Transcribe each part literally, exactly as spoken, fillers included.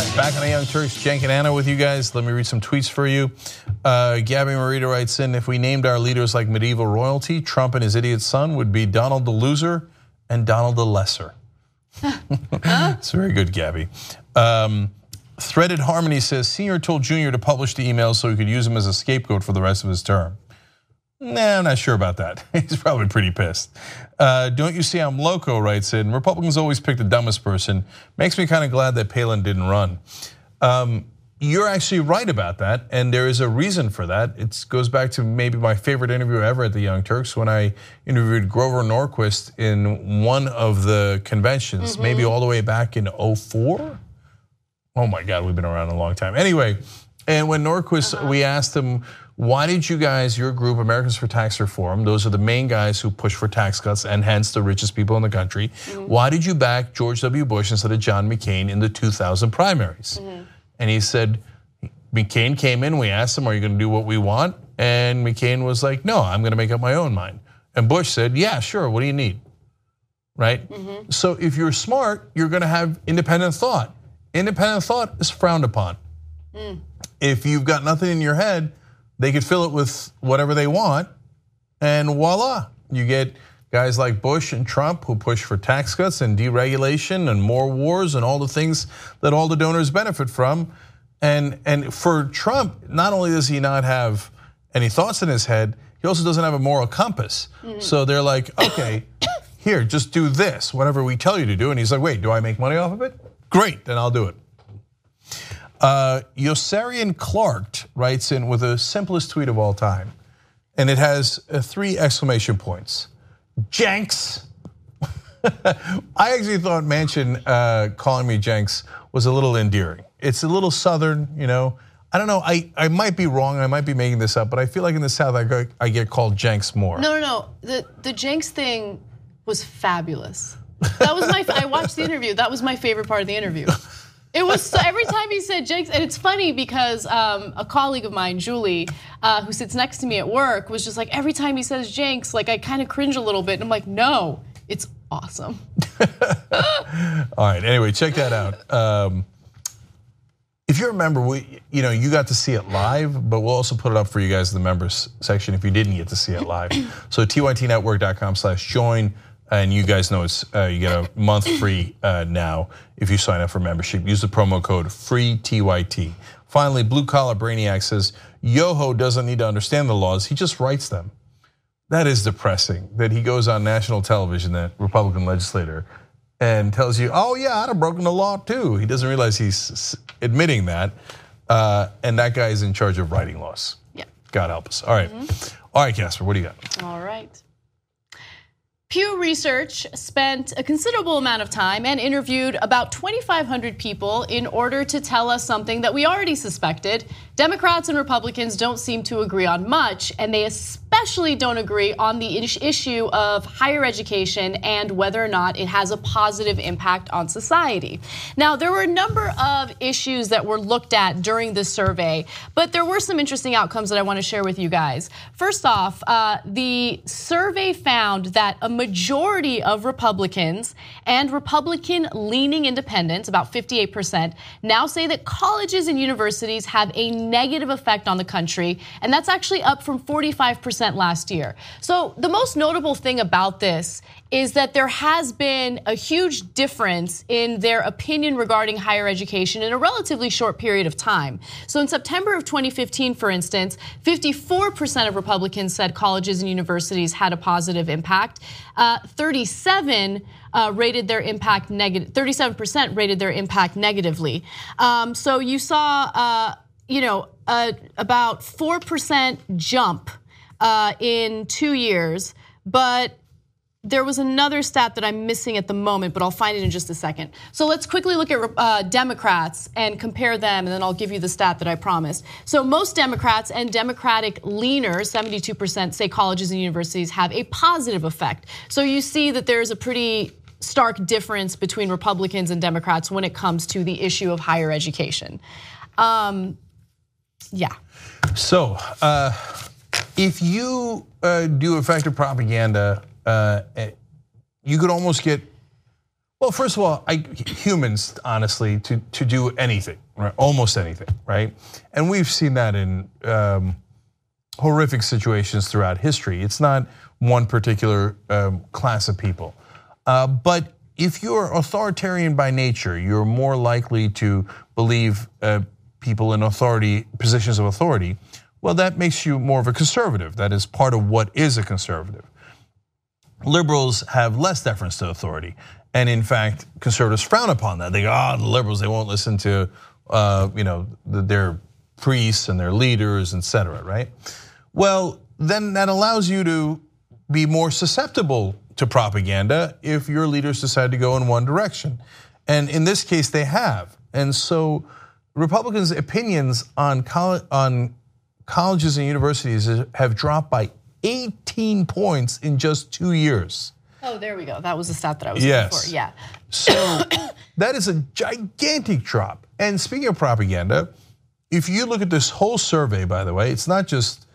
right, back on the Young Turks, Cenk and Anna with you guys. Let me read some tweets for you. Uh, Gabby Marita writes in, if we named our leaders like medieval royalty, Trump and his idiot son would be Donald the Loser and Donald the Lesser. It's very good, Gabby. Um, Threaded Harmony says, Senior told Junior to publish the emails so he could use them as a scapegoat for the rest of his term. Nah, I'm not sure about that. He's probably pretty pissed. Uh, Don't you see I'm loco writes in, Republicans always pick the dumbest person. Makes me kind of glad that Palin didn't run. Um, you're actually right about that, and there is a reason for that. It goes back to maybe my favorite interview ever at the Young Turks when I interviewed Grover Norquist in one of the conventions, mm-hmm. maybe all the way back in oh four. Oh my God, we've been around a long time. Anyway, and when Norquist, uh-huh. we asked him, why did you guys, your group, Americans for Tax Reform, those are the main guys who push for tax cuts and hence the richest people in the country, mm-hmm. why did you back George W. Bush instead of John McCain in the two thousand primaries? Mm-hmm. And he said, McCain came in, we asked him, are you gonna do what we want? And McCain was like, no, I'm gonna make up my own mind. And Bush said, yeah, sure, what do you need? Right? Mm-hmm. So if you're smart, you're gonna have independent thought. Independent thought is frowned upon. Mm. If you've got nothing in your head, they could fill it with whatever they want, and voila, you get guys like Bush and Trump who push for tax cuts and deregulation and more wars and all the things that all the donors benefit from. And and for Trump, not only does he not have any thoughts in his head, he also doesn't have a moral compass. Mm-hmm. So they're like, okay, here, just do this, whatever we tell you to do. And he's like, wait, do I make money off of it? Great, then I'll do it. Uh, Yossarian Clark writes in with the simplest tweet of all time, and it has uh, three exclamation points. Jenks. I actually thought Manchin uh, calling me Jenks was a little endearing. It's a little Southern, you know. I don't know, I, I might be wrong, I might be making this up, but I feel like in the South I, go, I get called Jenks more. No, no, no, the, the Jenks thing was fabulous. That was my, I watched the interview, that was my favorite part of the interview. It was so, every time he said Jenks, and it's funny because um, a colleague of mine, Julie, uh, who sits next to me at work, was just like, every time he says Jenks, like I kind of cringe a little bit, and I'm like, no, it's awesome. All right, anyway, check that out. Um, if you remember, we, you know, you got to see it live, but we'll also put it up for you guys in the members section if you didn't get to see it live. So T Y T network dot com slash join. And you guys know it's uh, you get a month free uh, now if you sign up for membership. Use the promo code free T Y T. Finally, Blue Collar Brainiac says Yoho doesn't need to understand the laws; he just writes them. That is depressing. That he goes on national television, that Republican legislator, and tells you, "Oh yeah, I'd have broken the law too." He doesn't realize he's admitting that, uh, and that guy is in charge of writing laws. Yeah. God help us. All right, mm-hmm. All right, Casper, what do you got? All right. Pew Research spent a considerable amount of time and interviewed about twenty-five hundred people in order to tell us something that we already suspected. Democrats and Republicans don't seem to agree on much, and they especially don't agree on the issue of higher education and whether or not it has a positive impact on society. Now, there were a number of issues that were looked at during this survey, but there were some interesting outcomes that I want to share with you guys. First off, uh, the survey found that a majority of Republicans and Republican-leaning independents, about fifty-eight percent, now say that colleges and universities have a negative effect on the country, and that's actually up from forty-five percent last year. So the most notable thing about this is that there has been a huge difference in their opinion regarding higher education in a relatively short period of time. So in September of twenty fifteen, for instance, fifty-four percent of Republicans said colleges and universities had a positive impact. Uh, thirty-seven uh, rated their impact negative. thirty-seven percent rated their impact negatively. Um, so you saw, uh, you know, uh, about four percent jump uh, in two years, but there was another stat that I'm missing at the moment, but I'll find it in just a second. So let's quickly look at uh, Democrats and compare them, and then I'll give you the stat that I promised. So most Democrats and Democratic leaners, seventy-two percent, say colleges and universities have a positive effect. So you see that there's a pretty stark difference between Republicans and Democrats when it comes to the issue of higher education. Um, yeah. So uh, if you uh, do effective propaganda, Uh, you could almost get, Well, first of all, I, humans, honestly, to, to do anything, right? Almost anything, right? And we've seen that in um, horrific situations throughout history. It's not one particular um, class of people. Uh, but if you're authoritarian by nature, you're more likely to believe uh, people in authority, positions of authority, well, that makes you more of a conservative. That is part of what is a conservative. Liberals have less deference to authority. And in fact, conservatives frown upon that. They go, oh, the liberals, they won't listen to uh, you know, their priests and their leaders, et cetera, right? Well, then that allows you to be more susceptible to propaganda if your leaders decide to go in one direction. And in this case, they have. And so Republicans' opinions on college, on colleges and universities have dropped by eighteen points in just two years. Oh, there we go. That was the stat that I was yes. looking for. Yeah. So that is a gigantic drop. And speaking of propaganda, if you look at this whole survey, by the way, it's not just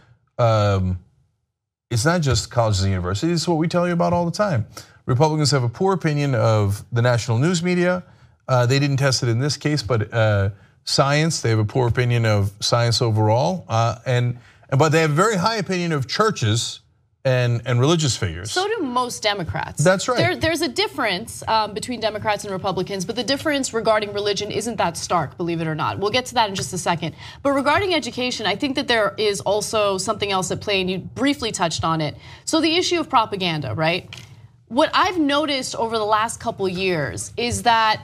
um, it's not just colleges and universities. It's what we tell you about all the time. Republicans have a poor opinion of the national news media. Uh, they didn't test it in this case, but uh, science. They have a poor opinion of science overall, uh, and but they have a very high opinion of churches and, and religious figures. So do most Democrats. That's right. There, there's a difference um, between Democrats and Republicans, but the difference regarding religion isn't that stark, believe it or not. We'll get to that in just a second. But regarding education, I think that there is also something else at play, and you briefly touched on it. So the issue of propaganda, right? What I've noticed over the last couple years is that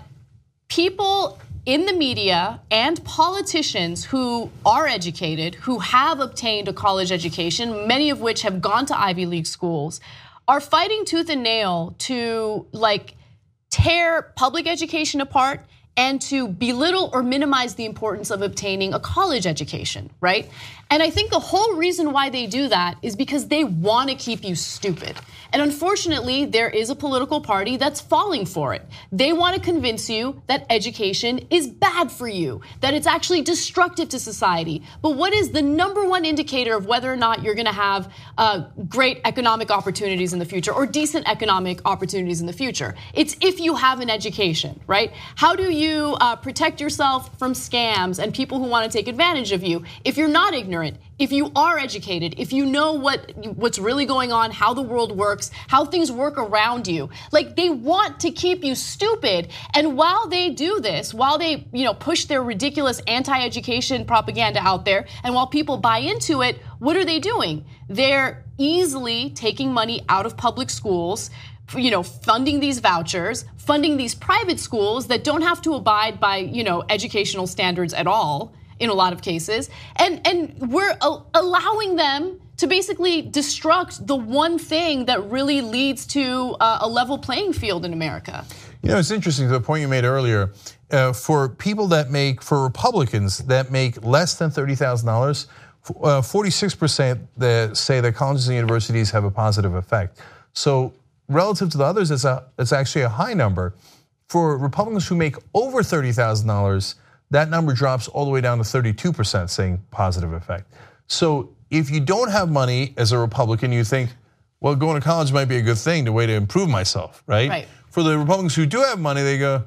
people in the media and politicians who are educated, who have obtained a college education, many of which have gone to Ivy League schools, are fighting tooth and nail to like tear public education apart and to belittle or minimize the importance of obtaining a college education, right? And I think the whole reason why they do that is because they want to keep you stupid. And unfortunately, there is a political party that's falling for it. They want to convince you that education is bad for you, that it's actually destructive to society. But what is the number one indicator of whether or not you're going to have uh, great economic opportunities in the future or decent economic opportunities in the future? It's if you have an education, right? How do you uh, protect yourself from scams and people who want to take advantage of you? If you're not ignorant, if you are educated, if you know what what's really going on, how the world works, how things work around you, like they want to keep you stupid. And while they do this, while they, you know, push their ridiculous anti-education propaganda out there, and while people buy into it, what are they doing? They're easily taking money out of public schools, you know, funding these vouchers, funding these private schools that don't have to abide by, you know, educational standards at all in a lot of cases. And and we're allowing them to basically destruct the one thing that really leads to a level playing field in America. You know, it's interesting, the point you made earlier, uh, for people that make, for Republicans that make less than thirty thousand dollars, uh, forty-six percent that say that colleges and universities have a positive effect. So relative to the others, it's, a, it's actually a high number. For Republicans who make over thirty thousand dollars, that number drops all the way down to thirty-two percent saying positive effect. So if you don't have money as a Republican, you think, well, going to college might be a good thing, the way to improve myself, right? Right. For the Republicans who do have money, they go,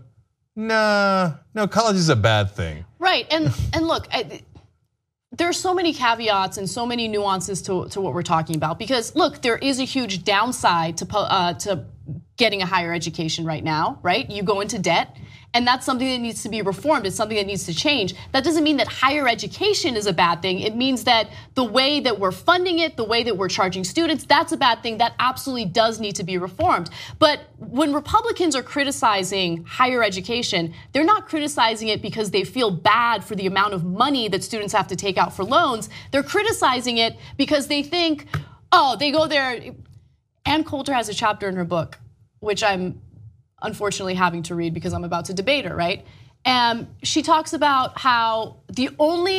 nah, no, college is a bad thing. Right, and and look, I, there are so many caveats and so many nuances to, to what we're talking about, because look, there is a huge downside to uh, to getting a higher education right now, right? You go into debt, and that's something that needs to be reformed. It's something that needs to change. That doesn't mean that higher education is a bad thing. It means that the way that we're funding it, the way that we're charging students, that's a bad thing. That absolutely does need to be reformed. But when Republicans are criticizing higher education, they're not criticizing it because they feel bad for the amount of money that students have to take out for loans. They're criticizing it because they think, oh, they go there. Ann Coulter has a chapter in her book, which I'm unfortunately having to read because I'm about to debate her, right? And she talks about how the only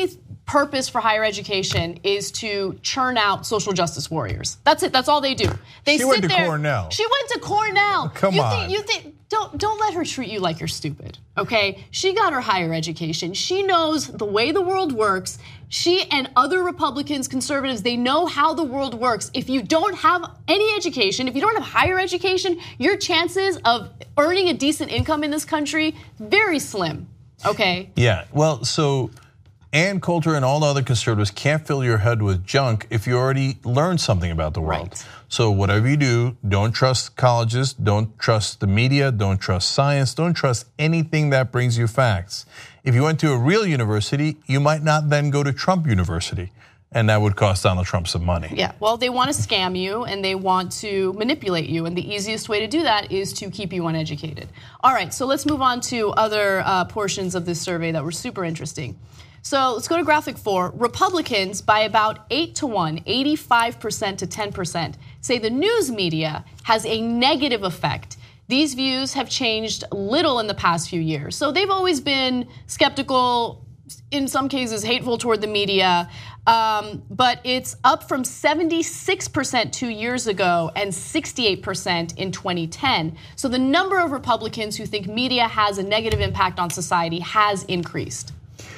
purpose for higher education is to churn out social justice warriors. That's it. That's all they do. They she sit went to there. Cornell. She went to Cornell. Come you on. Think, you think don't don't let her treat you like you're stupid. Okay? She got her higher education. She knows the way the world works. She and other Republicans, conservatives, they know how the world works. If you don't have any education, if you don't have higher education, your chances of earning a decent income in this country very slim. Okay? Yeah. Well, so Ann Coulter and all the other conservatives can't fill your head with junk if you already learned something about the world. Right. So whatever you do, don't trust colleges, don't trust the media, don't trust science, don't trust anything that brings you facts. If you went to a real university, you might not then go to Trump University, and that would cost Donald Trump some money. Yeah, well, they want to scam you and they want to manipulate you, and the easiest way to do that is to keep you uneducated. All right, so let's move on to other uh, portions of this survey that were super interesting. So let's go to graphic four. Republicans, by about eight to one, eighty-five percent to ten percent, say the news media has a negative effect. These views have changed little in the past few years. So they've always been skeptical, in some cases hateful toward the media, um, but it's up from seventy-six percent two years ago and sixty-eight percent in twenty ten. So the number of Republicans who think media has a negative impact on society has increased.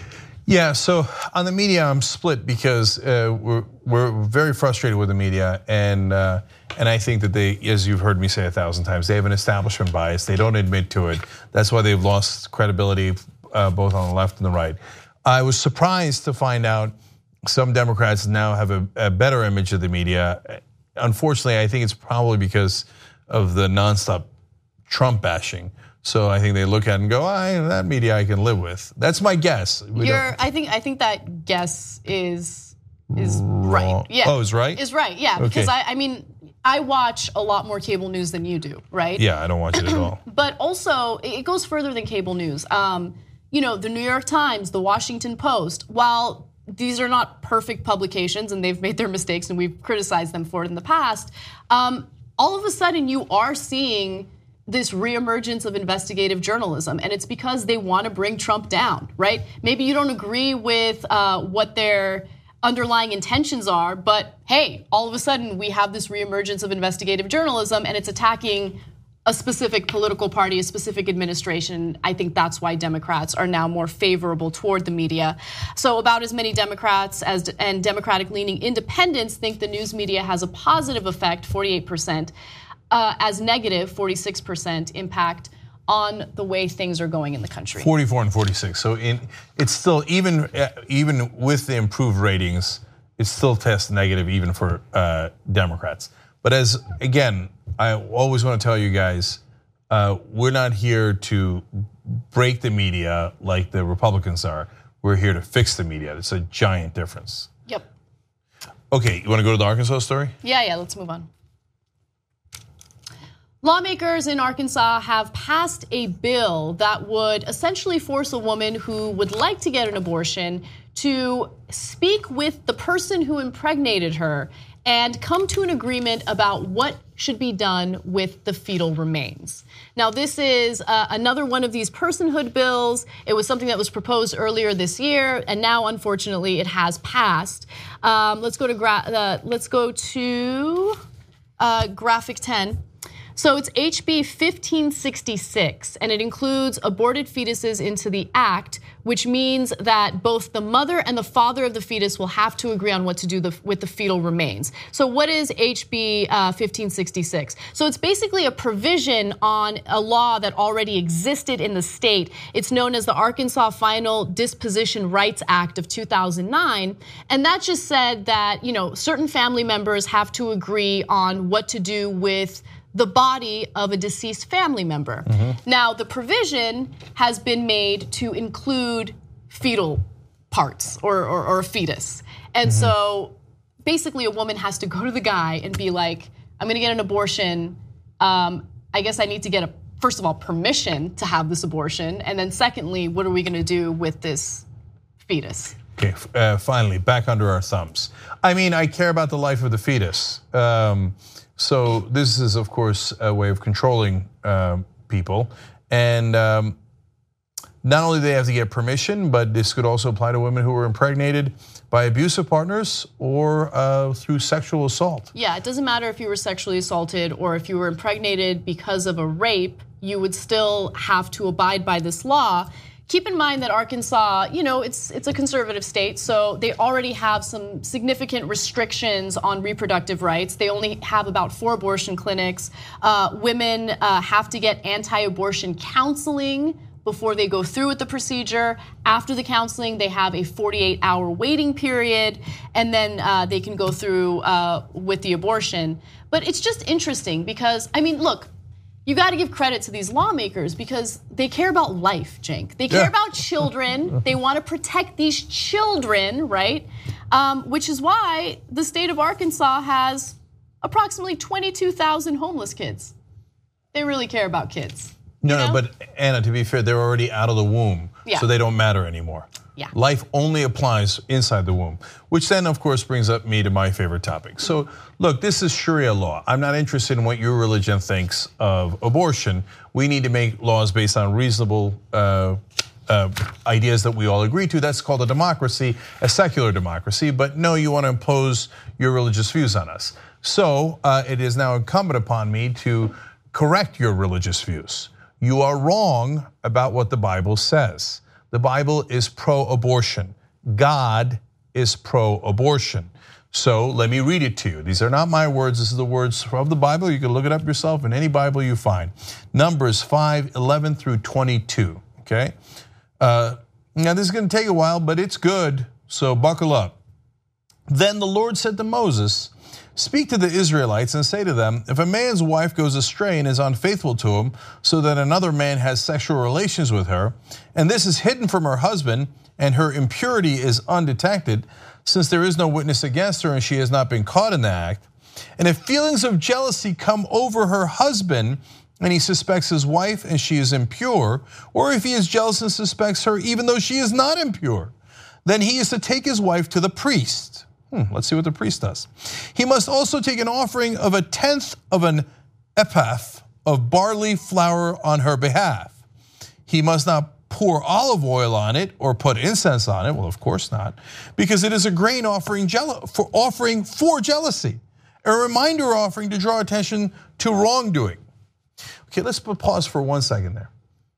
Yeah, so on the media, I'm split because uh, we're we're very frustrated with the media, and uh, and I think that they, as you've heard me say a thousand times, they have an establishment bias. They don't admit to it. That's why they've lost credibility, uh, both on the left and the right. I was surprised to find out some Democrats now have a, a better image of the media. Unfortunately, I think it's probably because of the nonstop Trump bashing. So I think they look at it and go, "I that media I can live with." That's my guess. We You're, I think I think that guess is is right. Yeah. Oh, is right? Is right. Yeah, because Okay. I, I mean, I watch a lot more cable news than you do, right? Yeah, I don't watch it at all. But also, it goes further than cable news. Um, you know, the New York Times, the Washington Post, while these are not perfect publications and they've made their mistakes and we've criticized them for it in the past, um, all of a sudden you are seeing this reemergence of investigative journalism, and it's because they want to bring Trump down, right? Maybe you don't agree with uh, what their underlying intentions are, but hey, all of a sudden we have this reemergence of investigative journalism, and it's attacking a specific political party, a specific administration. I think that's why Democrats are now more favorable toward the media. So about as many Democrats as and Democratic-leaning independents think the news media has a positive effect, forty-eight percent. Uh, as negative, forty-six percent impact on the way things are going in the country. forty-four and forty-six. So in, it's still, even even with the improved ratings, it still tests negative even for uh, Democrats. But as, again, I always want to tell you guys, uh, we're not here to break the media like the Republicans are. We're here to fix the media. It's a giant difference. Yep. Okay, you want to go to the Arkansas story? Yeah, yeah, let's move on. Lawmakers in Arkansas have passed a bill that would essentially force a woman who would like to get an abortion to speak with the person who impregnated her and come to an agreement about what should be done with the fetal remains. Now, this is uh, another one of these personhood bills. It was something that was proposed earlier this year, and now, unfortunately, it has passed. Um, let's go to gra- uh, let's go to uh, graphic ten. So it's H B fifteen sixty-six, and it includes aborted fetuses into the act, which means that both the mother and the father of the fetus will have to agree on what to do the, with the fetal remains. So what is H B fifteen sixty-six? So it's basically a provision on a law that already existed in the state. It's known as the Arkansas Final Disposition Rights Act of two thousand nine, and that just said that, you know, certain family members have to agree on what to do with the body of a deceased family member. Mm-hmm. Now, the provision has been made to include fetal parts or, or, or a fetus. And mm-hmm. so basically a woman has to go to the guy and be like, I'm gonna get an abortion. Um, I guess I need to get, a first of all, permission to have this abortion. And then secondly, what are we gonna do with this fetus? Okay, uh, finally, back under our thumbs. I mean, I care about the life of the fetus. Um, So this is, of course, a way of controlling uh, people. And um, Not only do they have to get permission, but this could also apply to women who were impregnated by abusive partners or uh, through sexual assault. Yeah, it doesn't matter if you were sexually assaulted or if you were impregnated because of a rape, you would still have to abide by this law. Keep in mind that Arkansas, you know, it's it's a conservative state, so they already have some significant restrictions on reproductive rights. They only have about four abortion clinics. Uh, women uh, have to get anti-abortion counseling before they go through with the procedure. After the counseling, they have a forty-eight hour waiting period, and then uh, they can go through uh, with the abortion. But it's just interesting because, I mean, look, you got to give credit to these lawmakers because they care about life, Cenk. They care yeah. about children. They want to protect these children, right? Um, which is why the state of Arkansas has approximately twenty-two thousand homeless kids. They really care about kids. No, you know? no, but Anna, to be fair, they're already out of the womb, yeah. so they don't matter anymore. Yeah. Life only applies inside the womb, which then, of course, brings up me to my favorite topic. So, look, this is Sharia law. I'm not interested in what your religion thinks of abortion. We need to make laws based on reasonable uh, uh, ideas that we all agree to. That's called a democracy, a secular democracy. But no, you want to impose your religious views on us. So uh, it is now incumbent upon me to correct your religious views. You are wrong about what the Bible says. The Bible is pro-abortion. God is pro-abortion. So let me read it to you. These are not my words. This is the words of the Bible. You can look it up yourself in any Bible you find. Numbers five, eleven through twenty-two, okay? Uh, now this is gonna take a while, but it's good, so buckle up. Then the Lord said to Moses, speak to the Israelites and say to them, if a man's wife goes astray and is unfaithful to him so that another man has sexual relations with her, and this is hidden from her husband and her impurity is undetected, since there is no witness against her and she has not been caught in the act, and if feelings of jealousy come over her husband and he suspects his wife and she is impure, or if he is jealous and suspects her even though she is not impure, then he is to take his wife to the priest. Hmm, let's see what the priest does. He must also take an offering of a tenth of an ephah of barley flour on her behalf. He must not pour olive oil on it or put incense on it. Well, of course not, because it is a grain offering for offering for jealousy, a reminder offering to draw attention to wrongdoing. Okay, let's pause for one second there.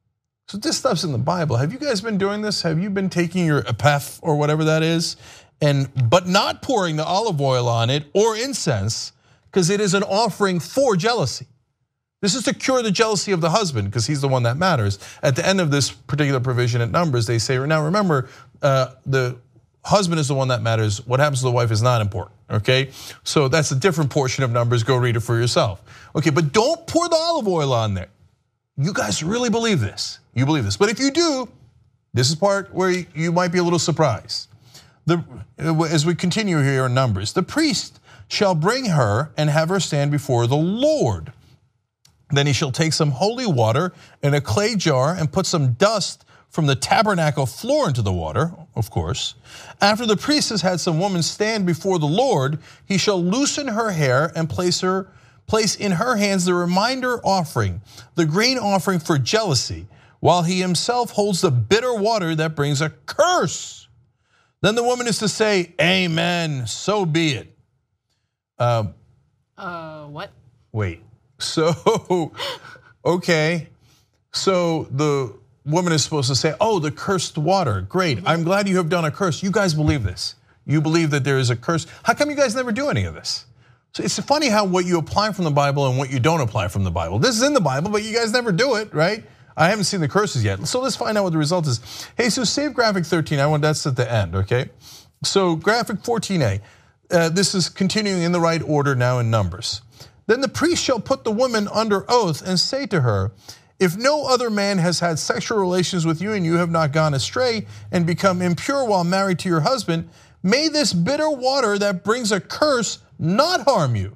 So this stuff's in the Bible. Have you guys been doing this? Have you been taking your ephah or whatever that is, and but not pouring the olive oil on it or incense, because it is an offering for jealousy? This is to cure the jealousy of the husband, because he's the one that matters. At the end of this particular provision at Numbers, they say, now remember, uh, the husband is the one that matters. What happens to the wife is not important, okay? So that's a different portion of Numbers. Go read it for yourself. Okay, but don't pour the olive oil on there. You guys really believe this. You believe this. But if you do, this is part where you might be a little surprised. The, as we continue here in Numbers, the priest shall bring her and have her stand before the Lord. Then he shall take some holy water in a clay jar and put some dust from the tabernacle floor into the water, of course. After the priest has had some woman stand before the Lord, he shall loosen her hair and place her place in her hands the reminder offering, the grain offering for jealousy, while he himself holds the bitter water that brings a curse. Then the woman is to say, amen, so be it. Um, uh, what? Wait, so, okay. So the woman is supposed to say, oh, the cursed water, great. Mm-hmm. I'm glad you have done a curse. You guys believe this. You believe that there is a curse. How come you guys never do any of this? So it's funny how what you apply from the Bible and what you don't apply from the Bible. This is in the Bible, but you guys never do it, right? I haven't seen the curses yet. So let's find out what the result is. Hey, so save graphic thirteen. I want that's at the end, okay? So graphic fourteen A. Uh, this is continuing in the right order now in Numbers. Then the priest shall put the woman under oath and say to her, if no other man has had sexual relations with you and you have not gone astray and become impure while married to your husband, may this bitter water that brings a curse not harm you.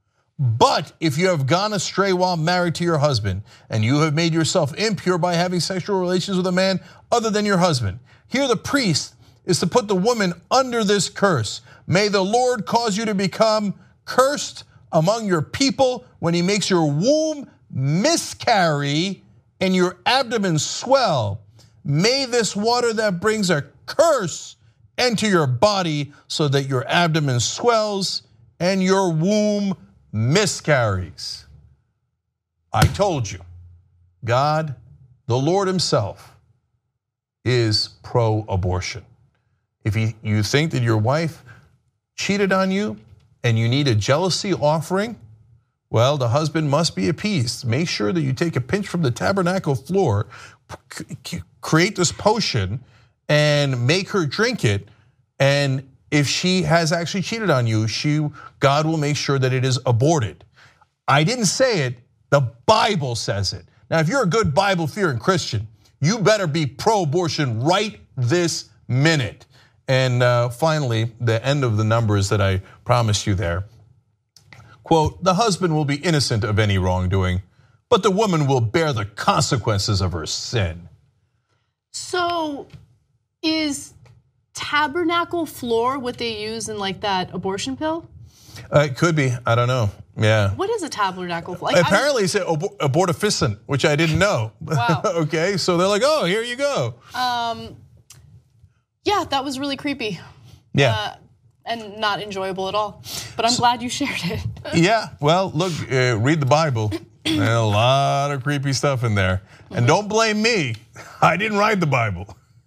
But if you have gone astray while married to your husband and you have made yourself impure by having sexual relations with a man other than your husband, here the priest is to put the woman under this curse. May the Lord cause you to become cursed among your people when he makes your womb miscarry and your abdomen swell. may this water that brings a curse enter your body so that your abdomen swells and your womb miscarries. I told you, God, the Lord himself, is pro-abortion. If you think that your wife cheated on you and you need a jealousy offering, well, the husband must be appeased. Make sure that you take a pinch from the tabernacle floor, create this potion, and make her drink it. And if she has actually cheated on you, she, God will make sure that it is aborted. I didn't say it, the Bible says it. Now, if you're a good Bible-fearing Christian, you better be pro-abortion right this minute. And uh, finally, the end of the numbers that I promised you there. Quote, the husband will be innocent of any wrongdoing, but the woman will bear the consequences of her sin. So is tabernacle floor what they use in like that abortion pill? Uh, it could be, I don't know, yeah. What is a tabernacle floor? Like, apparently it's abor abortifacient, which I didn't know. Wow. Okay, so they're like, oh, here you go. Um, yeah, that was really creepy. Yeah. Uh, and not enjoyable at all, but I'm so, glad you shared it. Yeah, well, look, uh, read the Bible. There's a lot of creepy stuff in there. And don't blame me, I didn't write the Bible.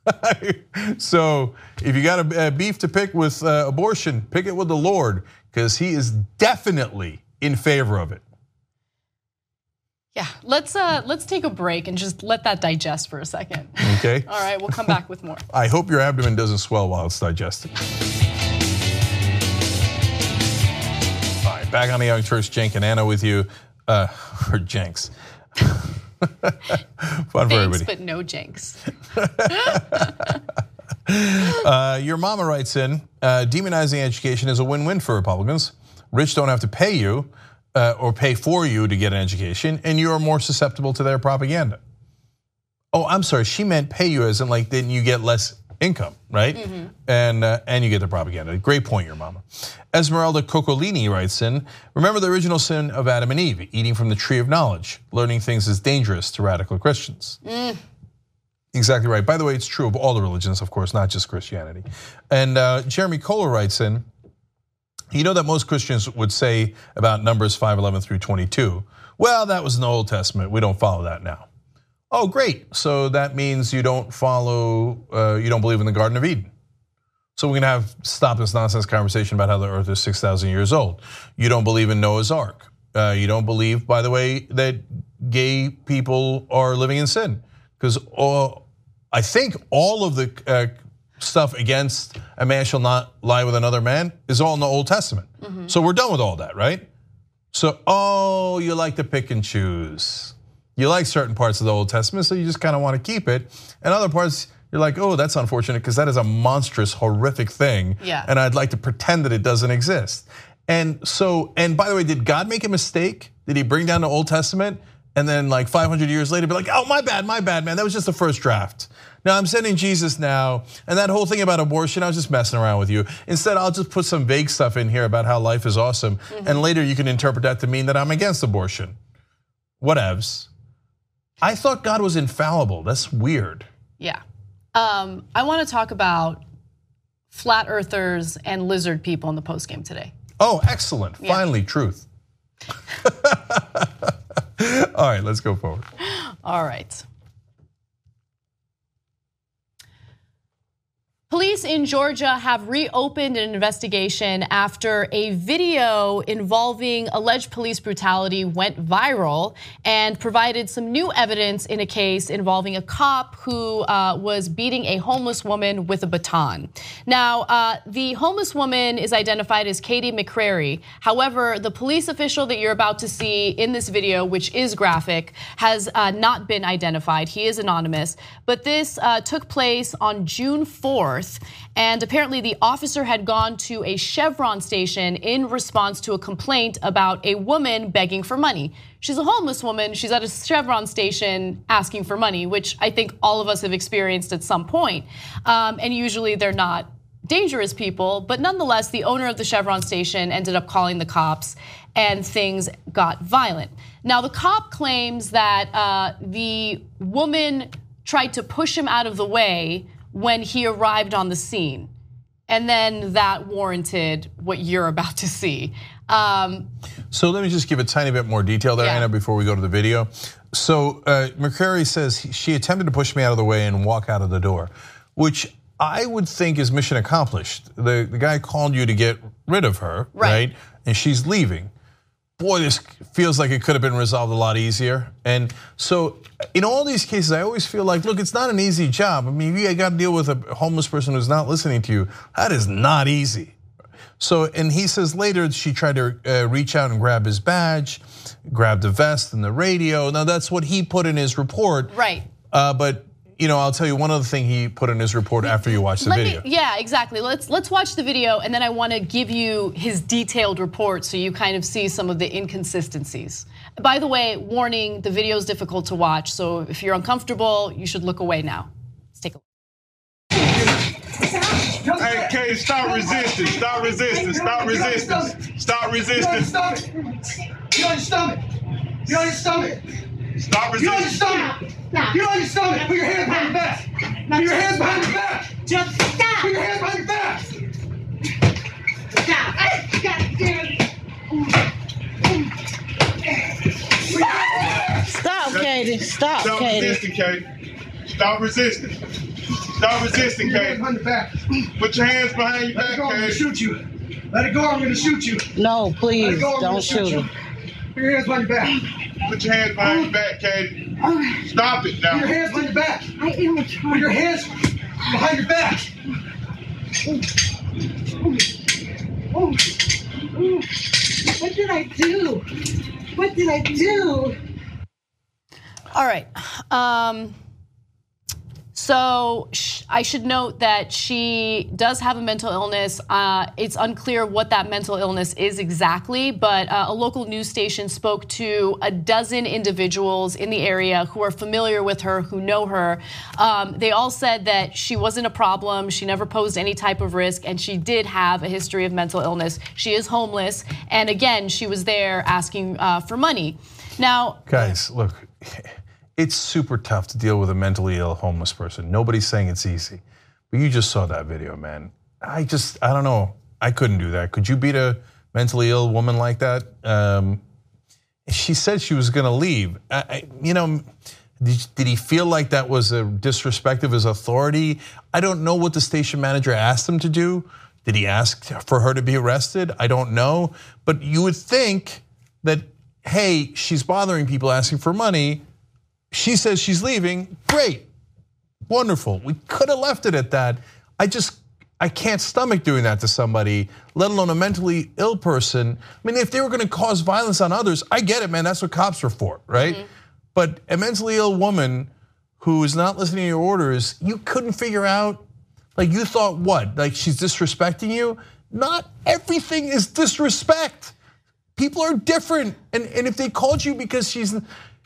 So if you got a beef to pick with uh, abortion, pick it with the Lord, because he is definitely in favor of it. Yeah, let's uh, let's take a break and just let that digest for a second. Okay. All right, we'll come back with more. I hope your abdomen doesn't swell while it's digesting. All right, back on the Young Turks, Cenk and Anna with you, uh, or Jenks. Fun for everybody. But no Jenks. uh, your mama writes in, uh, demonizing education is a win-win for Republicans. Rich don't have to pay you uh, or pay for you to get an education, and you are more susceptible to their propaganda. Oh, I'm sorry, she meant pay you as in like then you get less income, right? Mm-hmm. And uh, and you get the propaganda. Great point, your mama. Esmeralda Coccolini writes in, remember the original sin of Adam and Eve, eating from the tree of knowledge. Learning things is dangerous to radical Christians. Mm. Exactly right. By the way, it's true of all the religions, of course, not just Christianity. And uh, Jeremy Kohler writes in, you know that most Christians would say about Numbers five eleven through twenty-two, well, that was in the Old Testament, we don't follow that now. Oh, great, so that means you don't follow, uh, you don't believe in the Garden of Eden. So we're gonna have stop this nonsense conversation about how the earth is six thousand years old. You don't believe in Noah's Ark. Uh, you don't believe, by the way, that gay people are living in sin. Because I think all of the uh, stuff against a man shall not lie with another man is all in the Old Testament. Mm-hmm. So we're done with all that, right? So, oh, you like to pick and choose. You like certain parts of the Old Testament, so you just kind of want to keep it. And other parts, you're like, oh, that's unfortunate because that is a monstrous, horrific thing. Yeah. And I'd like to pretend that it doesn't exist. And so, and by the way, did God make a mistake? Did he bring down the Old Testament? And then like five hundred years later, be like, oh, my bad, my bad, man. That was just the first draft. Now I'm sending Jesus now. And that whole thing about abortion, I was just messing around with you. Instead, I'll just put some vague stuff in here about how life is awesome. Mm-hmm. And later you can interpret that to mean that I'm against abortion. Whatevs. I thought God was infallible. That's weird. Yeah. Um, I want to talk about flat earthers and lizard people in the postgame today. Oh, excellent. Yeah. Finally, truth. All right, let's go forward. All right. Police in Georgia have reopened an investigation after a video involving alleged police brutality went viral and provided some new evidence in a case involving a cop who uh, was beating a homeless woman with a baton. Now, uh, the homeless woman is identified as Katie McCrary. However, the police official that you're about to see in this video, which is graphic, has uh, not been identified. He is anonymous, but this uh, took place on June fourth. And apparently the officer had gone to a Chevron station in response to a complaint about a woman begging for money. She's a homeless woman, she's at a Chevron station asking for money, which I think all of us have experienced at some point. Um, and usually they're not dangerous people, but nonetheless, the owner of the Chevron station ended up calling the cops and things got violent. Now the cop claims that uh, the woman tried to push him out of the way when he arrived on the scene. And then that warranted what you're about to see. Um, so let me just give a tiny bit more detail there, yeah. Anna, before we go to the video. So uh, McCrary says she attempted to push me out of the way and walk out of the door, which I would think is mission accomplished. The, the guy called you to get rid of her, right. right? And she's leaving. Boy, this feels like it could have been resolved a lot easier. And so in all these cases, I always feel like, look, it's not an easy job. I mean, you got to deal with a homeless person who's not listening to you. That is not easy. So, and he says later she tried to uh, reach out and grab his badge, grab the vest and the radio. Now that's what he put in his report. Right. Uh, but you know, I'll tell you one other thing he put in his report after you watch the Let video. Me, yeah, exactly. Let's let's watch the video, and then I want to give you his detailed report so you kind of see some of the inconsistencies. By the way, warning: the video is difficult to watch, so if you're uncomfortable, you should look away now. Let's take a look. Hey, Kay, stop resisting, stop resisting, stop resisting, stop resisting. Get on your stomach. Get on your stomach. Stop resisting. Get on your stomach. Get on your stomach. Put your hands behind your back. Put your hands behind your back. Just stop. Put your hands behind your back. Stop. God damn it. Stop, Katie. Stop, Stop Katie. resisting, Katie. Stop resisting. Stop resisting, Katie. Put your hands behind your back, Katie. Let it go, I'm gonna Katie. shoot you. Let it go, I'm gonna shoot you. No, please, go, don't shoot him. Put your hands behind your back. Put your hands behind your back, Katie. Stop it now. Put your hands behind your back. I am trying. Put your hands behind your back. Oh, oh. What did I do? What did I do? All right. Um, so sh- I should note that she does have a mental illness. Uh, it's unclear what that mental illness is exactly, but uh, a local news station spoke to a dozen individuals in the area who are familiar with her, who know her. Um, they all said that she wasn't a problem, she never posed any type of risk, and she did have a history of mental illness. She is homeless, and again, she was there asking uh, for money. Now, guys, look. It's super tough to deal with a mentally ill homeless person. Nobody's saying it's easy. But you just saw that video, man. I just, I don't know. I couldn't do that. Could you beat a mentally ill woman like that? Um, she said she was gonna leave. I, I, you know, did, did he feel like that was a disrespect of his authority? I don't know what the station manager asked him to do. Did he ask for her to be arrested? I don't know. But you would think that, hey, she's bothering people asking for money. She says she's leaving, great, wonderful. We could have left it at that. I just, I can't stomach doing that to somebody, let alone a mentally ill person. I mean, if they were gonna cause violence on others, I get it, man, that's what cops are for, right? Mm-hmm. But a mentally ill woman who is not listening to your orders, you couldn't figure out, like you thought what, like she's disrespecting you? Not everything is disrespect. People are different, and, and if they called you because she's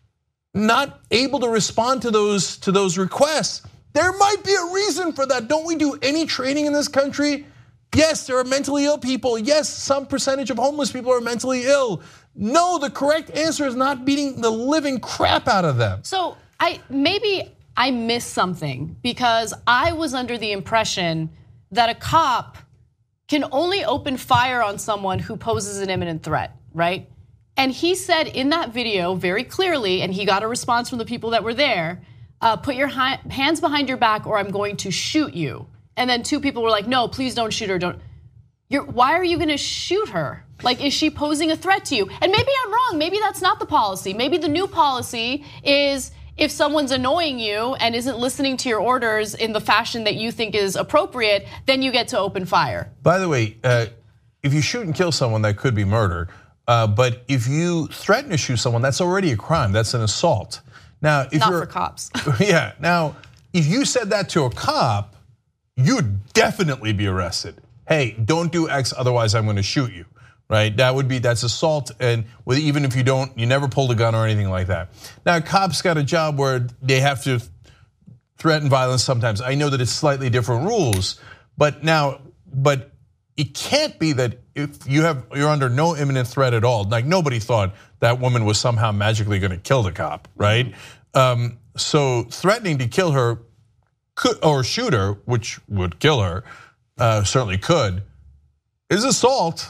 not able to respond to those to those requests, there might be a reason for that. Don't we do any training in this country? Yes, there are mentally ill people. Yes, some percentage of homeless people are mentally ill. No, the correct answer is not beating the living crap out of them. So I maybe I missed something because I was under the impression that a cop can only open fire on someone who poses an imminent threat, right? And he said in that video very clearly, and he got a response from the people that were there, uh, put your hands behind your back or I'm going to shoot you. And then two people were like, no, please don't shoot her, don't. You're, why are you gonna shoot her? Like, is she posing a threat to you? And maybe I'm wrong, maybe that's not the policy. Maybe the new policy is if someone's annoying you and isn't listening to your orders in the fashion that you think is appropriate, then you get to open fire. By the way, uh, if you shoot and kill someone, that could be murder. Uh, but if you threaten to shoot someone, that's already a crime. That's an assault. Now, if Not you're, for cops. Yeah. Now, if you said that to a cop, you'd definitely be arrested. Hey, don't do X, otherwise I'm going to shoot you. Right? That would be that's assault, and with, even if you don't, you never pulled a gun or anything like that. Now, cops got a job where they have to threaten violence sometimes. I know that it's slightly different rules, but now, but. It can't be that if you have, you're under no imminent threat at all. Like nobody thought that woman was somehow magically going to kill the cop, right? Um, so threatening to kill her could, or shoot her, which would kill her, uh, certainly could, is assault.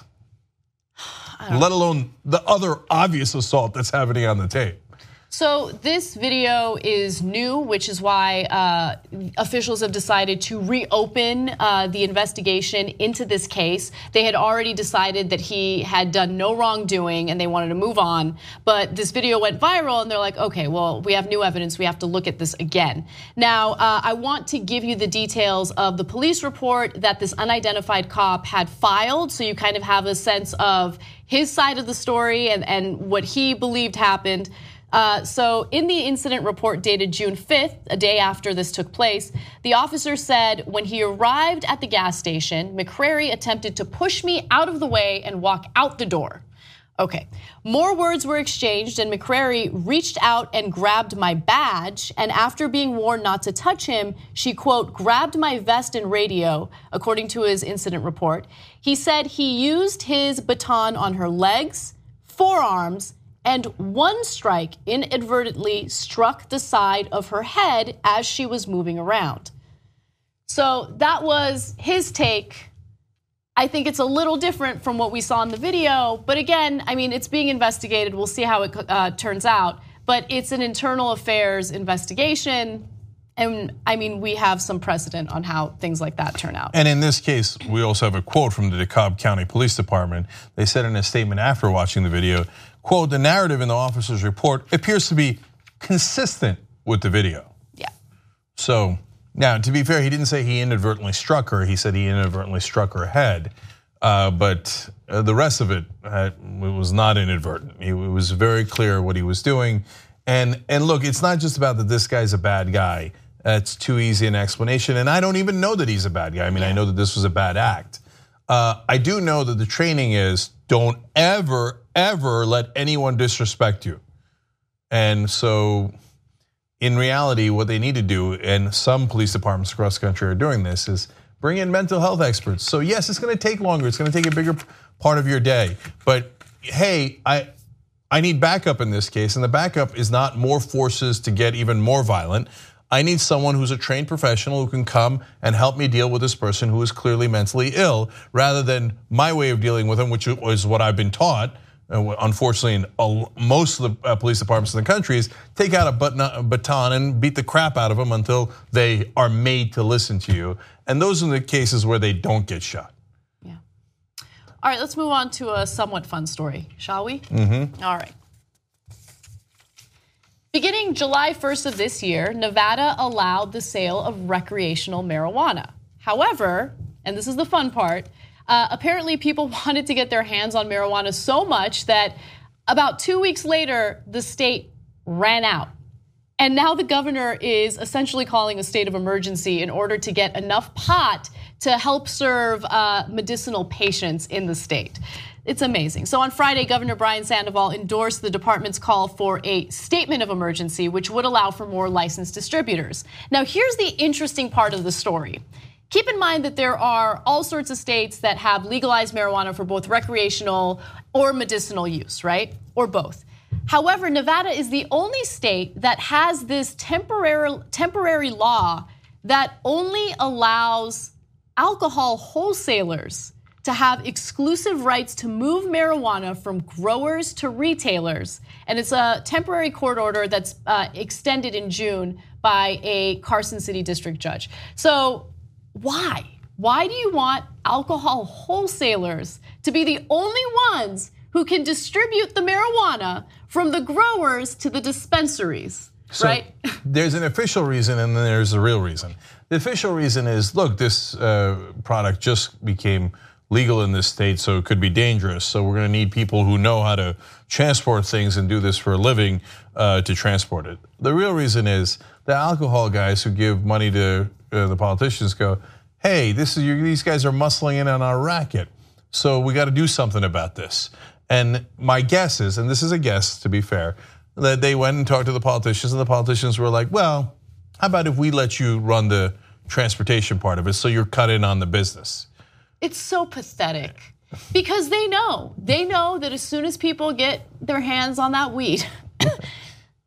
Let alone the other obvious assault that's happening on the tape. So this video is new, which is why uh, officials have decided to reopen uh, the investigation into this case. They had already decided that he had done no wrongdoing and they wanted to move on. But this video went viral and they're like, okay, well, we have new evidence. We have to look at this again. Now, uh, I want to give you the details of the police report that this unidentified cop had filed, so you kind of have a sense of his side of the story and, and what he believed happened. Uh, so in the incident report dated June fifth, a day after this took place, the officer said when he arrived at the gas station, McCrary attempted to push me out of the way and walk out the door. Okay, more words were exchanged and McCrary reached out and grabbed my badge, and after being warned not to touch him, she, quote, grabbed my vest and radio, according to his incident report. He said he used his baton on her legs, forearms, and one strike inadvertently struck the side of her head as she was moving around. So that was his take. I think it's a little different from what we saw in the video, but again, I mean, it's being investigated. We'll see how it uh, turns out, but it's an internal affairs investigation. And I mean, we have some precedent on how things like that turn out. And in this case, we also have a quote from the DeKalb County Police Department. They said in a statement after watching the video, quote, the narrative in the officer's report appears to be consistent with the video. Yeah. So now, to be fair, he didn't say he inadvertently struck her. He said he inadvertently struck her head. Uh, but the rest of it uh, was not inadvertent. It was very clear what he was doing. And, and look, it's not just about that this guy's a bad guy. That's too easy an explanation. And I don't even know that he's a bad guy. I mean, I know that this was a bad act. Uh, I do know that the training is don't ever, ever let anyone disrespect you. And so in reality, what they need to do, and some police departments across the country are doing this, is bring in mental health experts. So yes, it's gonna take longer, it's gonna take a bigger part of your day. But hey, I, I need backup in this case, and the backup is not more forces to get even more violent. I need someone who's a trained professional who can come and help me deal with this person who is clearly mentally ill, rather than my way of dealing with him, which is what I've been taught. Unfortunately, in most of the police departments in the country is take out a baton and beat the crap out of them until they are made to listen to you. And those are the cases where they don't get shot. Yeah. All right, let's move on to a somewhat fun story, shall we? Mm-hmm. All right. Beginning July first of this year, Nevada allowed the sale of recreational marijuana. However, and this is the fun part, uh, apparently people wanted to get their hands on marijuana so much that about two weeks later, the state ran out. And now the governor is essentially calling a state of emergency in order to get enough pot to help serve uh, medicinal patients in the state. It's amazing. So on Friday, Governor Brian Sandoval endorsed the department's call for a statement of emergency, which would allow for more licensed distributors. Now, here's the interesting part of the story. Keep in mind that there are all sorts of states that have legalized marijuana for both recreational or medicinal use, right? Or both. However, Nevada is the only state that has this temporary, temporary law that only allows alcohol wholesalers to have exclusive rights to move marijuana from growers to retailers. And it's a temporary court order that's uh, extended in June by a Carson City district judge. So why? Why do you want alcohol wholesalers to be the only ones who can distribute the marijuana from the growers to the dispensaries, so right? There's an official reason and then there's a real reason. The official reason is, look, this uh, product just became legal in this state, so it could be dangerous. So we're gonna need people who know how to transport things and do this for a living uh, to transport it. The real reason is the alcohol guys who give money to uh, the politicians go, hey, this is these guys are muscling in on our racket, so we gotta do something about this. And my guess is, and this is a guess to be fair, that they went and talked to the politicians and the politicians were like, well, how about if we let you run the transportation part of it so you're cut in on the business? It's so pathetic because they know, they know that as soon as people get their hands on that weed,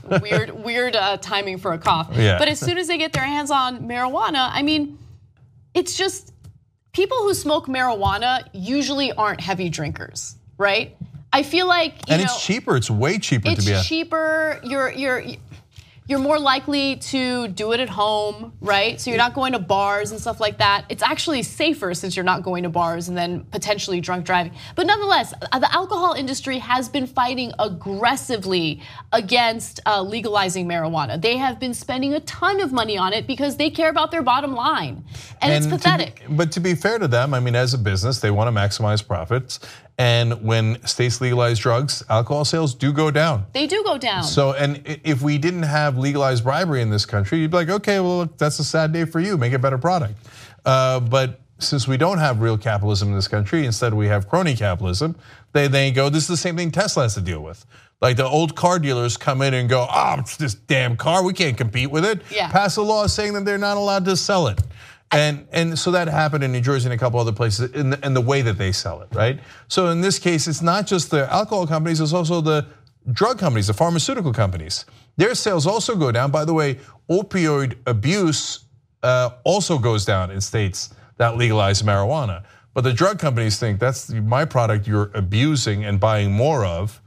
weird, weird uh, timing for a cough. Yeah. But as soon as they get their hands on marijuana, I mean, it's just people who smoke marijuana usually aren't heavy drinkers, right? I feel like you and know, it's cheaper. It's way cheaper it's to be. It's cheaper. You're you're. You're more likely to do it at home, right? So you're not going to bars and stuff like that. It's actually safer since you're not going to bars and then potentially drunk driving. But nonetheless, the alcohol industry has been fighting aggressively against uh, legalizing marijuana. They have been spending a ton of money on it because they care about their bottom line. And, and it's pathetic. To be, but to be fair to them, I mean, as a business, they want to maximize profits. And when states legalize drugs, alcohol sales do go down. They do go down. So, and if we didn't have legalized bribery in this country, you'd be like, okay, well, look, that's a sad day for you. Make a better product. Uh, but since we don't have real capitalism in this country, instead we have crony capitalism, they they go, this is the same thing Tesla has to deal with. Like the old car dealers come in and go, oh, it's this damn car, we can't compete with it. Yeah. Pass a law saying that they're not allowed to sell it. And and so that happened in New Jersey and a couple other places in the, in the way that they sell it, right? So in this case, it's not just the alcohol companies, it's also the drug companies, the pharmaceutical companies. Their sales also go down. By the way, opioid abuse uh, also goes down in states that legalize marijuana. But the drug companies think that's my product you're abusing and buying more of.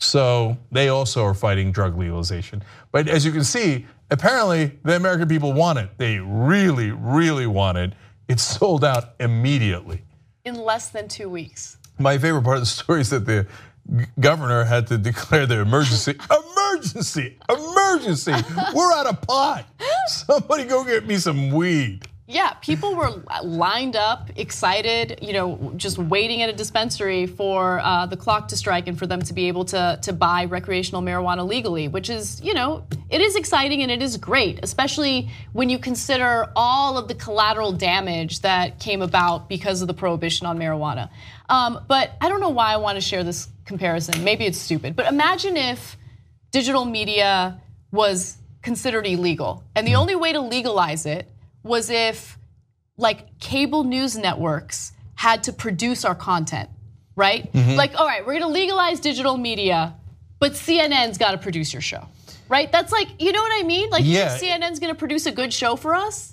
So they also are fighting drug legalization. But as you can see, apparently the American people want it. They really, really want it. It sold out immediately. In less than two weeks. My favorite part of the story is that the governor had to declare the emergency. emergency, emergency. We're out of pot. Somebody go get me some weed. Yeah, people were lined up, excited, you know, just waiting at a dispensary for uh, the clock to strike and for them to be able to to buy recreational marijuana legally, which is, you know, it is exciting and it is great, especially when you consider all of the collateral damage that came about because of the prohibition on marijuana. Um, but I don't know why I want to share this comparison. Maybe it's stupid, but imagine if digital media was considered illegal, and the only way to legalize it was if like cable news networks had to produce our content, right? Mm-hmm. Like, all right, we're gonna legalize digital media, but C N N's gotta produce your show, right? That's like, you know what I mean? Like, yeah. You think C N N's gonna produce a good show for us?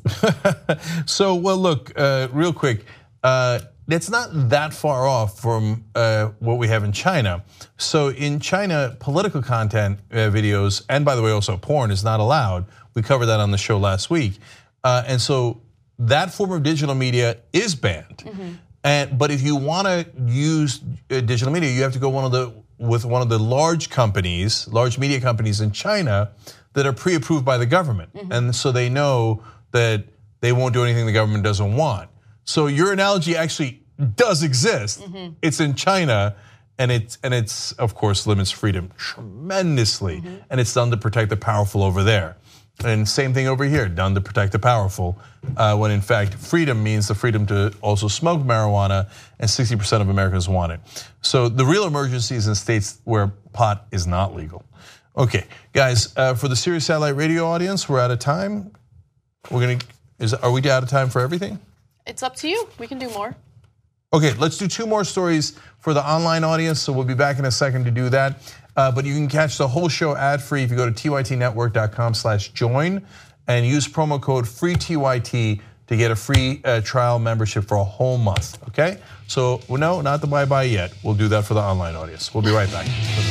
So, well, look, uh, real quick, uh, it's not that far off from uh, what we have in China. So in China, political content uh, videos, and by the way, also porn is not allowed. We covered that on the show last week. Uh, and so that form of digital media is banned. Mm-hmm. And but if you want to use uh, digital media, you have to go one of the with one of the large companies, large media companies in China that are pre-approved by the government, mm-hmm. and so they know that they won't do anything the government doesn't want. So your analogy actually does exist. Mm-hmm. It's in China, and it's and it's of course limits freedom tremendously, mm-hmm. and it's done to protect the powerful over there. And same thing over here, done to protect the powerful, uh, when in fact freedom means the freedom to also smoke marijuana, and sixty percent of Americans want it. So the real emergency is in states where pot is not legal. Okay, guys, uh, for the Sirius Satellite Radio audience, we're out of time. We're gonna, is are we out of time for everything? It's up to you. We can do more. Okay, let's do two more stories for the online audience. So we'll be back in a second to do that. Uh, but you can catch the whole show ad-free if you go to T Y T network dot com slash join and use promo code free T Y T to get a free uh, trial membership for a whole month, okay? So, well, no, not the bye-bye yet. We'll do that for the online audience. We'll be right back.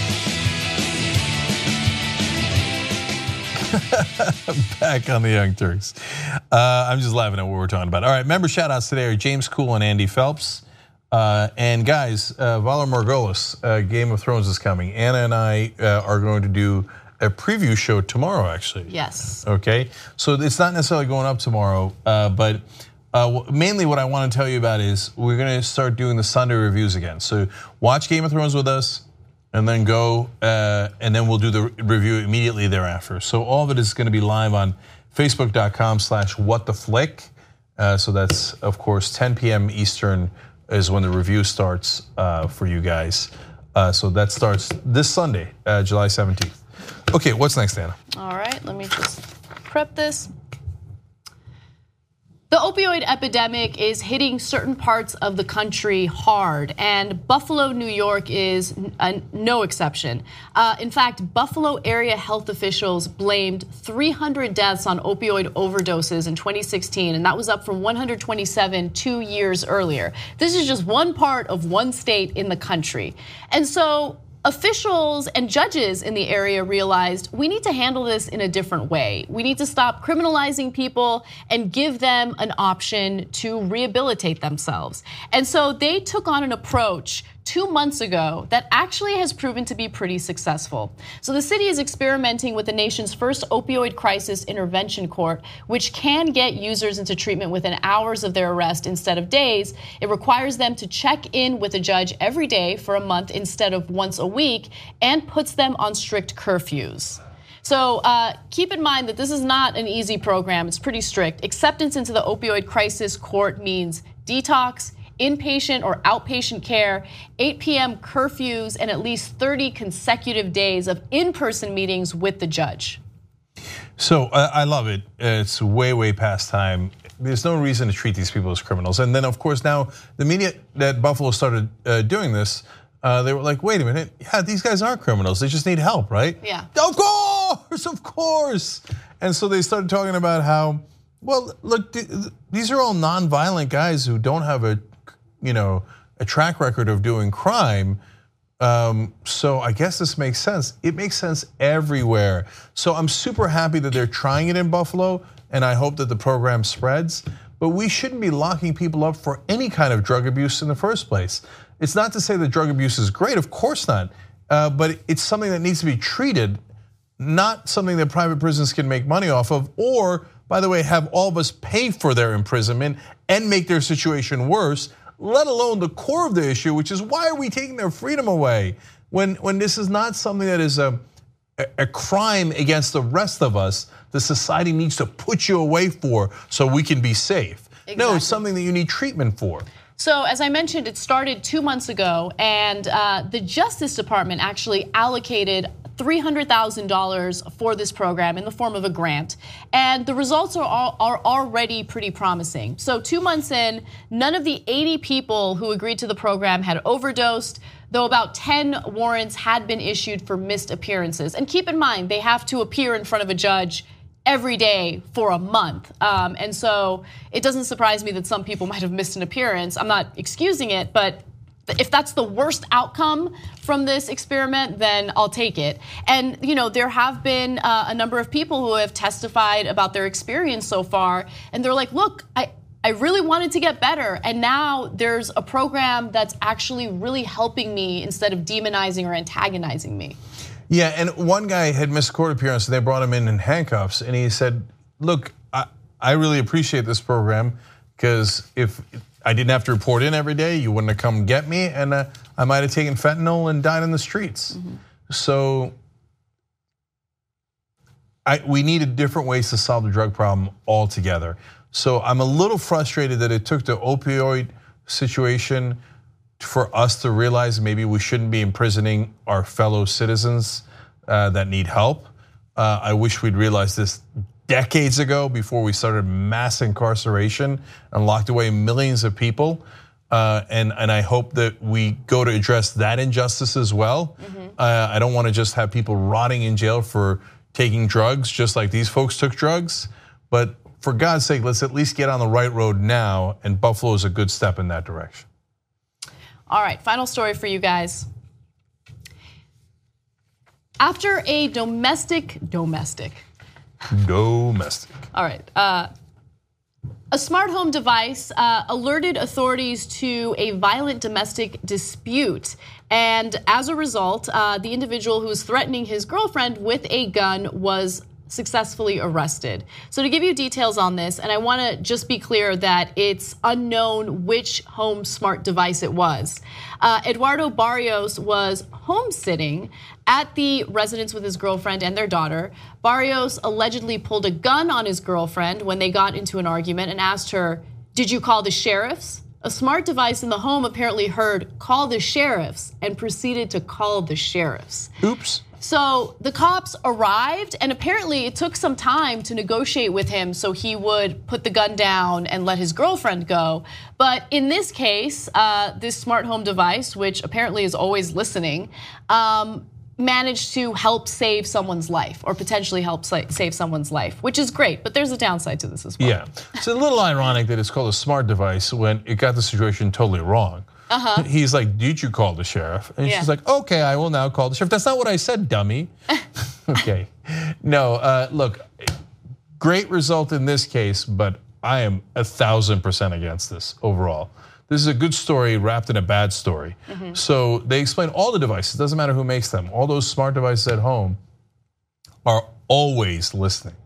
Back on the Young Turks. Uh, I'm just laughing at what we're talking about. All right, member shout-outs today are James Cool and Andy Phelps. Uh, and guys, uh, Valar Morghulis, uh, Game of Thrones is coming. Anna and I uh, are going to do a preview show tomorrow, actually. Yes. Okay, so it's not necessarily going up tomorrow, uh, but uh, mainly what I want to tell you about is we're going to start doing the Sunday reviews again. So watch Game of Thrones with us, and then go, uh, and then we'll do the review immediately thereafter. So all of it is going to be live on facebook dot com slash what the flick. Uh, so that's, of course, ten P M Eastern is when the review starts uh, for you guys. Uh, so that starts this Sunday, uh, July seventeenth. Okay, what's next, Anna? All right, let me just prep this. The opioid epidemic is hitting certain parts of the country hard, and Buffalo, New York is no exception. Uh, in fact, Buffalo area health officials blamed three hundred deaths on opioid overdoses in twenty sixteen, and that was up from one hundred twenty-seven two years earlier. This is just one part of one state in the country. And so officials and judges in the area realized we need to handle this in a different way. We need to stop criminalizing people and give them an option to rehabilitate themselves. And so they took on an approach two months ago that actually has proven to be pretty successful. So the city is experimenting with the nation's first opioid crisis intervention court, which can get users into treatment within hours of their arrest instead of days. It requires them to check in with a judge every day for a month instead of once a week, and puts them on strict curfews. So uh, keep in mind that this is not an easy program. It's pretty strict. Acceptance into the opioid crisis court means detox, inpatient or outpatient care, eight p m curfews, and at least thirty consecutive days of in-person meetings with the judge. So uh, I love it. It's way, way past time. There's no reason to treat these people as criminals. And then, of course, now the media that Buffalo started uh, doing this, uh, they were like, wait a minute, yeah, these guys aren't criminals. They just need help, right? Yeah. Of course, of course. And so they started talking about how, well, look, these are all nonviolent guys who don't have a you know, a track record of doing crime. Um, so I guess this makes sense. It makes sense everywhere. So I'm super happy that they're trying it in Buffalo, and I hope that the program spreads. But we shouldn't be locking people up for any kind of drug abuse in the first place. It's not to say that drug abuse is great, of course not. Uh, but it's something that needs to be treated, not something that private prisons can make money off of, or, by the way, have all of us pay for their imprisonment and make their situation worse, let alone the core of the issue, which is why are we taking their freedom away when, when this is not something that is a, a crime against the rest of us, the society needs to put you away for so we can be safe. Exactly. No, it's something that you need treatment for. So as I mentioned, it started two months ago, and uh, the Justice Department actually allocated three hundred thousand dollars for this program in the form of a grant. And the results are, all, are already pretty promising. So two months in, none of the eighty people who agreed to the program had overdosed, though about ten warrants had been issued for missed appearances. And keep in mind, they have to appear in front of a judge every day for a month. Um, and so it doesn't surprise me that some people might have missed an appearance. I'm not excusing it, but if that's the worst outcome from this experiment, then I'll take it. And you know, there have been uh, a number of people who have testified about their experience so far, and they're like, look, I, I really wanted to get better, and now there's a program that's actually really helping me instead of demonizing or antagonizing me. Yeah, and one guy had missed a court appearance, and they brought him in in handcuffs, and he said, look, I, I really appreciate this program, because if I didn't have to report in every day, you wouldn't have come get me, and uh, I might have taken fentanyl and died in the streets. Mm-hmm. So I, we needed different ways to solve the drug problem altogether. So I'm a little frustrated that it took the opioid situation for us to realize maybe we shouldn't be imprisoning our fellow citizens uh, that need help. Uh, I wish we'd realized this decades ago before we started mass incarceration and locked away millions of people. Uh, and, and I hope that we go to address that injustice as well. Mm-hmm. uh, I don't want to just have people rotting in jail for taking drugs, just like these folks took drugs. But for God's sake, let's at least get on the right road now, and Buffalo is a good step in that direction. All right, final story for you guys. After a domestic, domestic, Domestic. All right. Uh, a smart home device uh, alerted authorities to a violent domestic dispute. And as a result, uh, the individual who was threatening his girlfriend with a gun was successfully arrested. So to give you details on this, and I want to just be clear that it's unknown which home smart device it was. Uh, Eduardo Barrios was homesitting at the residence with his girlfriend and their daughter. Barrios allegedly pulled a gun on his girlfriend when they got into an argument and asked her, "Did you call the sheriffs?" A smart device in the home apparently heard "call the sheriffs" and proceeded to call the sheriffs. Oops. So the cops arrived, and apparently it took some time to negotiate with him so he would put the gun down and let his girlfriend go. But in this case, uh, this smart home device, which apparently is always listening, um, managed to help save someone's life, or potentially help save someone's life, which is great, but there's a downside to this as well. Yeah, it's a little ironic that it's called a smart device when it got the situation totally wrong. Uh-huh. He's like, did you call the sheriff? And yeah. she's like, okay, I will now call the sheriff. That's not what I said, dummy. Okay, no, uh, look, great result in this case, but I am a thousand percent against this overall. This is a good story wrapped in a bad story. Mm-hmm. So they explain all the devices, doesn't matter who makes them, all those smart devices at home are always listening.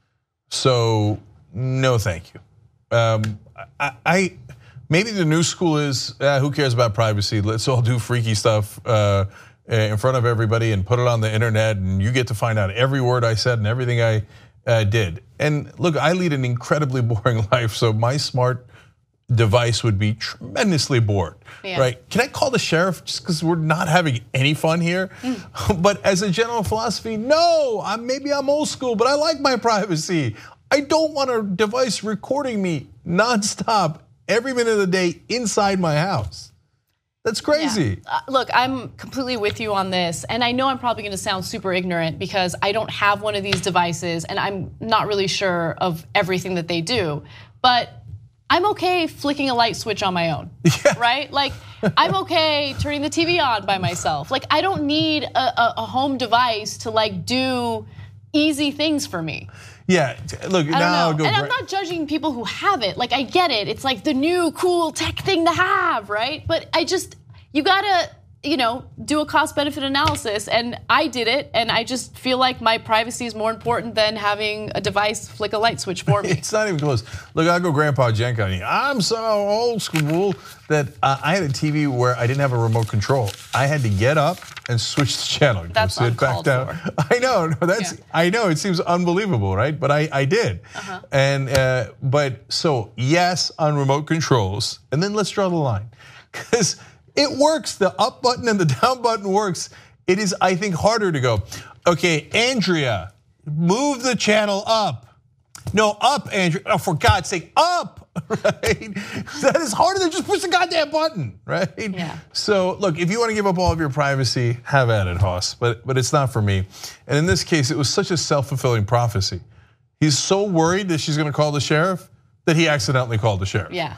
So no thank you. Um, I, I maybe the new school is, uh, who cares about privacy? Let's all do freaky stuff uh, in front of everybody and put it on the internet, and you get to find out every word I said and everything I uh, did. And look, I lead an incredibly boring life, so my smart device would be tremendously bored, yeah. right? Can I call the sheriff just because we're not having any fun here? Mm. But as a general philosophy, no, I'm, maybe I'm old school, but I like my privacy. I don't want a device recording me nonstop every minute of the day inside my house. That's crazy. Yeah. Uh, look, I'm completely with you on this, and I know I'm probably gonna sound super ignorant because I don't have one of these devices and I'm not really sure of everything that they do, but I'm okay flicking a light switch on my own, yeah. right? Like, I'm okay turning the T V on by myself. Like, I don't need a, a, a home device to like do easy things for me. Yeah, look, I now don't know. go and I'm not judging people who have it. Like, I get it. It's like the new cool tech thing to have, right? But I just, you gotta, you know, do a cost benefit analysis, and I did it, and I just feel like my privacy is more important than having a device flick a light switch for me. It's not even close. Look, I'll go Grandpa Jenk on you. I'm so old school that uh, I had a T V where I didn't have a remote control. I had to get up and switch the channel. That's sit back down. For. I know, no, that's yeah. I know. It seems unbelievable, right? But I, I did. Uh-huh. And uh, but so yes on remote controls, and then let's draw the line, because it works. The up button and the down button works. It is, I think, harder to go, okay, Andrea, move the channel up. No, up, Andrea. Oh, for God's sake, up, right? That is harder than just push the goddamn button, right? Yeah. So look, if you want to give up all of your privacy, have at it, Hoss, but, but it's not for me. And in this case, it was such a self-fulfilling prophecy. He's so worried that she's gonna call the sheriff that he accidentally called the sheriff. Yeah.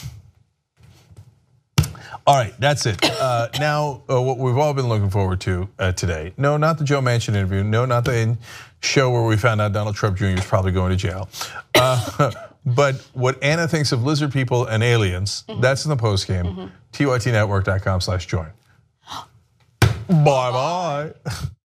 All right, that's it. Uh, now, uh, what we've all been looking forward to uh, today. No, not the Joe Manchin interview. No, not the show where we found out Donald Trump Junior is probably going to jail. Uh, but what Anna thinks of lizard people and aliens, mm-hmm. that's in the postgame. Mm-hmm. T Y T network dot com slash join. Bye-bye.